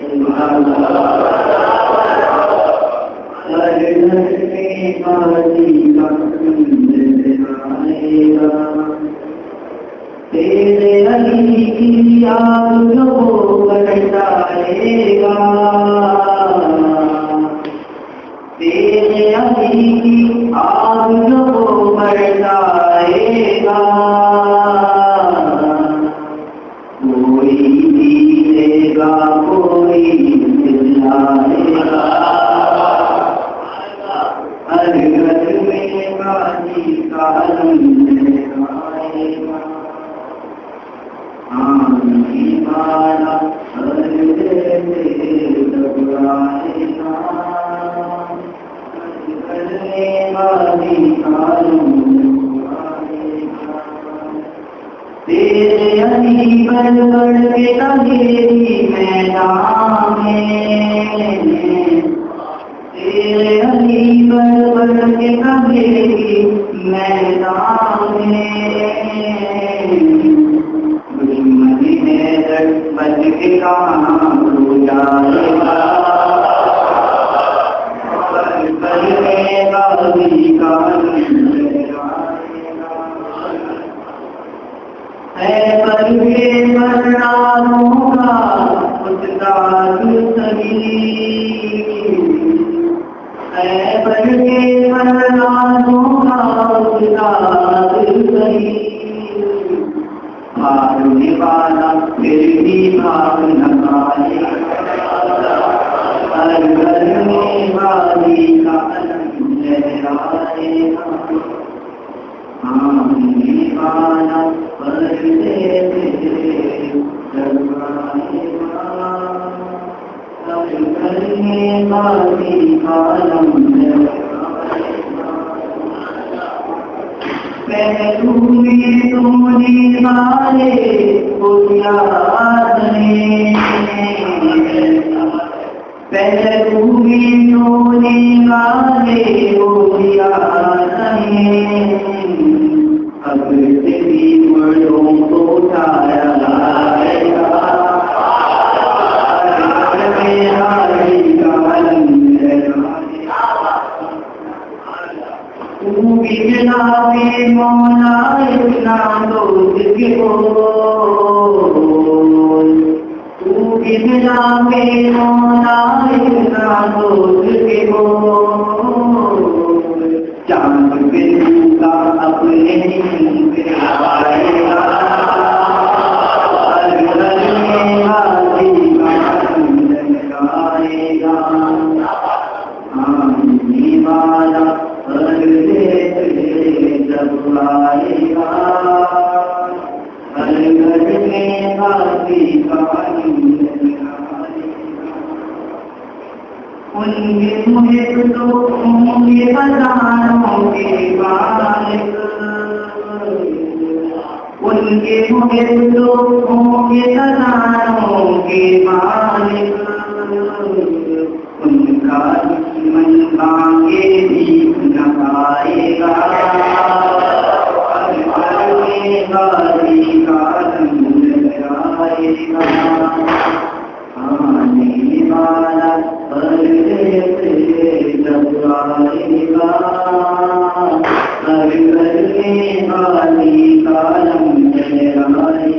तेरे अली की याद को बरसाएगा, तेरे अली की आग को बरसाएगा, कोई जीतेगा कोई चिल्लाएगा, हर घर में गाजी का आलम आएगा। आने वाला हर दिल घबराएगा, करने वाली आलम आएगा। तेरे अली बढ़ बढ़ के अंधेरी मैदान में, तेरे अली बढ़ बढ़ के अंधेरी मैदान में, दुश्मनी है दर्द बच के कहाँ हो जाएगा, करने वाली का है पर के मरनारों का उसका सही, है पर के मरनारों का उसका सही, मारने वाला फिर भी भाग न पाएगा, हर करने वाली का लहराएगा। आने वाला पर्दे डरवाएगा, हर करने वाली आलम लहराएगा। पहलू में सोने वाले को याद नहीं, पहलू में सोने वाले को याद नहीं, अब से भी बड़ों को उठाया लाएगा, तू बिगड़ा में मौला इतना दोस्त के बोल, तू बिगड़ा में मौला इतना दोस्त के बोल, चांद बिंदु का अपने ही आएगा, हर घर में हाथी का लगाएगा। आने वाला हर जब आएगा, हर घर में हाथी का लगाएगा। उनके मुहिब तो होंगे खजानों के मालिक, उनके मुहिब तो होंगे खजानों के मालिक, उनका दुश्मन मांगे भी न पाएगा, करने वाली का रंग लगाएगा। आने वाला पर्दे जब आएगा, हर करने वाली का रंग लगाएगा।